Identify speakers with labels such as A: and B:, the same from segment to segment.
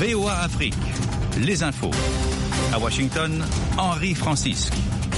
A: VOA Afrique, les infos. À Washington, Henri Francisque.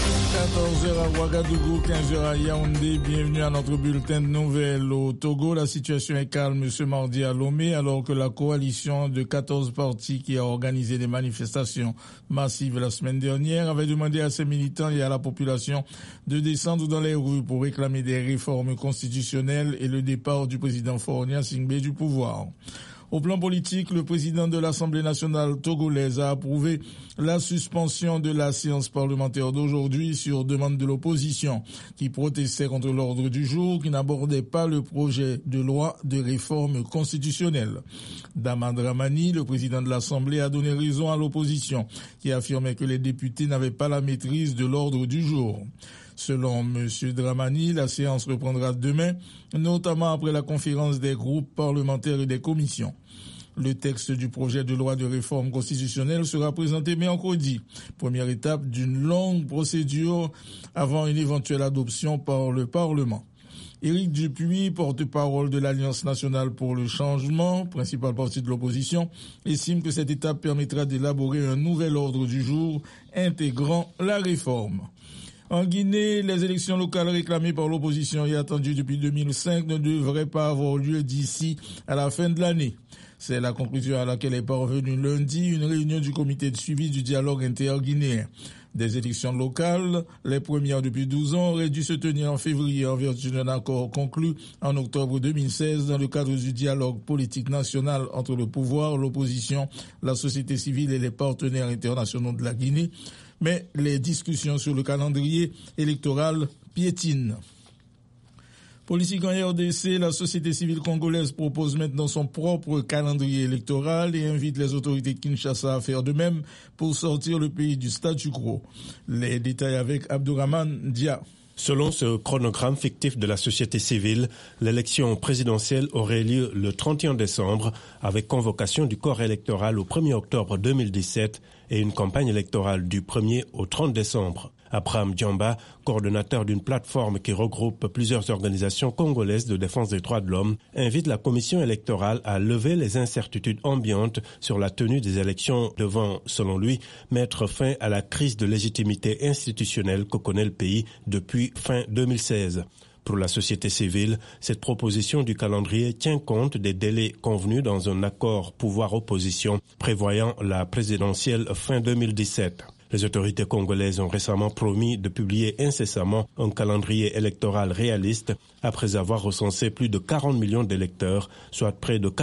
B: 14h à Ouagadougou, 15h à Yaoundé. Bienvenue à notre bulletin de nouvelles. Au Togo, la situation est calme ce mardi à Lomé, alors que la coalition de 14 partis qui a organisé des manifestations massives la semaine dernière avait demandé à ses militants et à la population de descendre dans les rues pour réclamer des réformes constitutionnelles et le départ du président Faure Gnassingbé du pouvoir. Au plan politique, le président de l'Assemblée nationale togolaise a approuvé la suspension de la séance parlementaire d'aujourd'hui sur demande de l'opposition qui protestait contre l'ordre du jour qui n'abordait pas le projet de loi de réforme constitutionnelle. Daman Dramani, le président de l'Assemblée, a donné raison à l'opposition qui affirmait que les députés n'avaient pas la maîtrise de l'ordre du jour. Selon M. Dramani, la séance reprendra demain, notamment après la conférence des groupes parlementaires et des commissions. Le texte du projet de loi de réforme constitutionnelle sera présenté mercredi, première étape d'une longue procédure avant une éventuelle adoption par le Parlement. Éric Dupuis, porte-parole de l'Alliance nationale pour le changement, principal parti de l'opposition, estime que cette étape permettra d'élaborer un nouvel ordre du jour intégrant la réforme. En Guinée, les élections locales réclamées par l'opposition et attendues depuis 2005 ne devraient pas avoir lieu d'ici à la fin de l'année. C'est la conclusion à laquelle est parvenue lundi une réunion du comité de suivi du dialogue interguinéen. Des élections locales, les premières depuis 12 ans, auraient dû se tenir en février en vertu d'un accord conclu en octobre 2016 dans le cadre du dialogue politique national entre le pouvoir, l'opposition, la société civile et les partenaires internationaux de la Guinée. Mais les discussions sur le calendrier électoral piétinent. Politique en RDC, la société civile congolaise propose maintenant son propre calendrier électoral et invite les autorités de Kinshasa à faire de même pour sortir le pays du statu quo. Les détails avec Abdourahmane Dia.
C: Selon ce chronogramme fictif de la société civile, l'élection présidentielle aurait lieu le 31 décembre avec convocation du corps électoral au 1er octobre 2017 et une campagne électorale du 1er au 30 décembre. Abraham Djamba, coordonnateur d'une plateforme qui regroupe plusieurs organisations congolaises de défense des droits de l'homme, invite la commission électorale à lever les incertitudes ambiantes sur la tenue des élections devant, selon lui, mettre fin à la crise de légitimité institutionnelle que connaît le pays depuis fin 2016. Pour la société civile, cette proposition du calendrier tient compte des délais convenus dans un accord pouvoir-opposition prévoyant la présidentielle fin 2017. Les autorités congolaises ont récemment promis de publier incessamment un calendrier électoral réaliste après avoir recensé plus de 40 millions d'électeurs, soit près de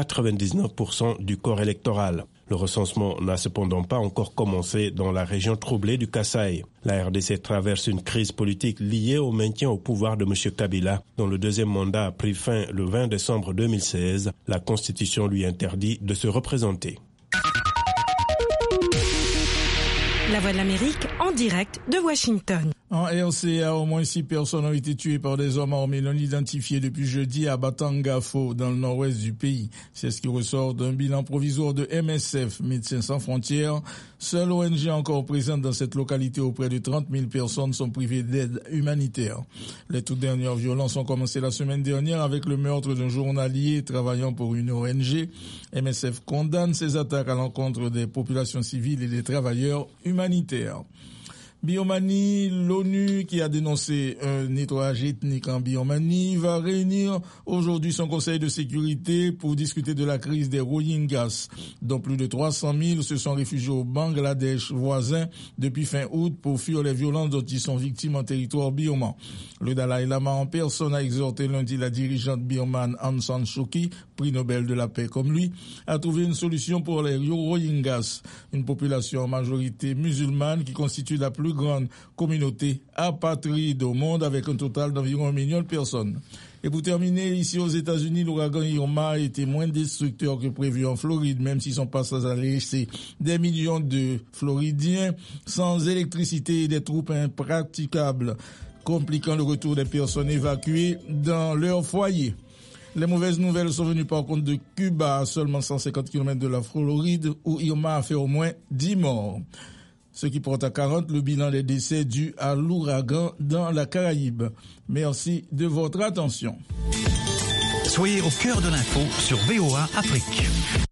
C: 99% du corps électoral. Le recensement n'a cependant pas encore commencé dans la région troublée du Kasaï. La RDC traverse une crise politique liée au maintien au pouvoir de M. Kabila, dont le deuxième mandat a pris fin le 20 décembre 2016. La Constitution lui interdit de se représenter.
D: La Voix de l'Amérique en direct de Washington.
B: En RCA, au moins 6 personnes ont été tuées par des hommes armés non identifiés depuis jeudi à Batangafo, dans le nord-ouest du pays. C'est ce qui ressort d'un bilan provisoire de MSF, Médecins sans frontières. Seule ONG encore présente dans cette localité auprès de 30 000 personnes sont privées d'aide humanitaire. Les toutes dernières violences ont commencé la semaine dernière avec le meurtre d'un journalier travaillant pour une ONG. MSF condamne ces attaques à l'encontre des populations civiles et des travailleurs humanitaires. Birmanie, l'ONU qui a dénoncé un nettoyage ethnique en Birmanie va réunir aujourd'hui son conseil de sécurité pour discuter de la crise des Rohingyas, dont plus de 300 000 se sont réfugiés au Bangladesh voisin depuis fin août pour fuir les violences dont ils sont victimes en territoire birman. Le Dalai Lama en personne a exhorté lundi la dirigeante birmane Aung San Suu Kyi, prix Nobel de la paix comme lui, à trouver une solution pour les Rohingyas, une population en majorité musulmane qui constitue la plus grande communauté apatride au monde avec un total d'environ 1 million de personnes. Et pour terminer, ici aux États-Unis, l'ouragan Irma a été moins destructeur que prévu en Floride, même si son passage a laissé des millions de Floridiens sans électricité et des troupes impraticables, compliquant le retour des personnes évacuées dans leur foyer. Les mauvaises nouvelles sont venues par contre de Cuba, à seulement 150 km de la Floride, où Irma a fait au moins 10 morts. Ce qui porte à 40 le bilan des décès dus à l'ouragan dans la Caraïbe. Merci de votre attention.
A: Soyez au cœur de l'info sur VOA Afrique.